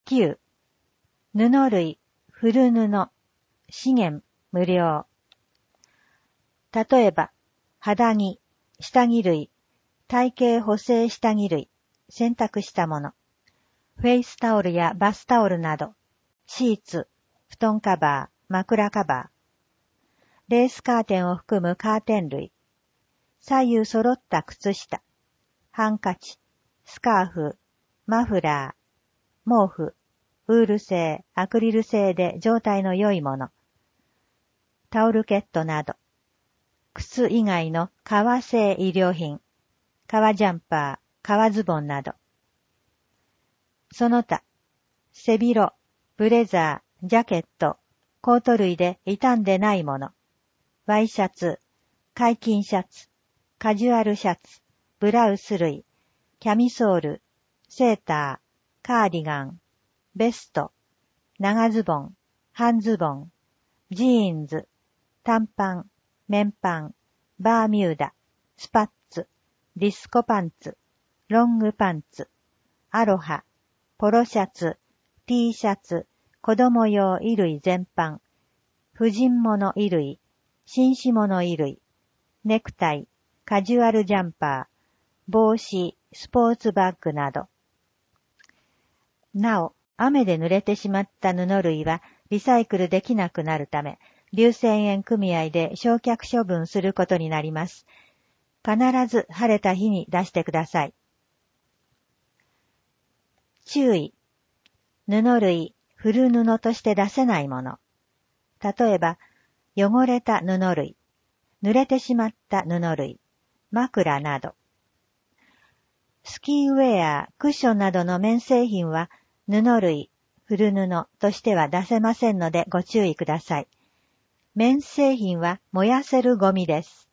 9、布類、古布、資源、無料。例えば、肌着、下着類、体型補正下着類、洗濯したもの。フェイスタオルやバスタオルなど、シーツ、布団カバー、枕カバー。レースカーテンを含むカーテン類。左右揃った靴下。ハンカチ、スカーフ、マフラー、毛布、ウール製、アクリル製で状態の良いもの。タオルケットなど。靴以外の革製衣料品。革ジャンパー、革ズボンなど。その他、背広、ブレザー、ジャケット、コート類で傷んでないもの。ワイシャツ、解禁シャツ、カジュアルシャツ、ブラウス類、キャミソール、セーター、カーディガン、ベスト、長ズボン、半ズボン、ジーンズ、短パン、綿パン、バーミューダ、スパッツ、ディスコパンツ、ロングパンツ、アロハ、ポロシャツ、T シャツ、子供用衣類全般、婦人物衣類、紳士物衣類、ネクタイ、カジュアルジャンパー、帽子、スポーツバッグなど。なお、雨で濡れてしまった布類はリサイクルできなくなるため、硫泉園組合で焼却処分することになります。必ず晴れた日に出してください。注意。布類、古布として出せないもの。例えば、汚れた布類、濡れてしまった布類、枕など。スキーウェア、クッションなどの綿製品は布類、古布としては出せませんのでご注意ください。綿製品は燃やせるゴミです。